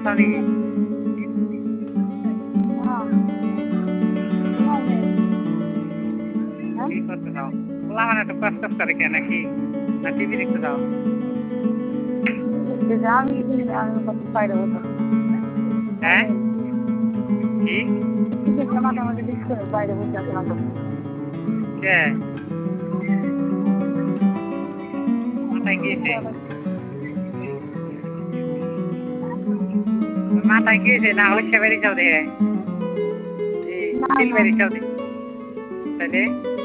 আছো নাকি? কি করতে চাও? পোলা মানে একটু কষ্ট করে কেন নাকি? না টিভি দেখতে চাও? হ্যাঁ কি কে মাথায় গিয়েছে? মাথায় গিয়েছে না হচ্ছে বেরিয়ে যাও দেখে। এই সিল বেরিয়ে যাও দেখে তাহলে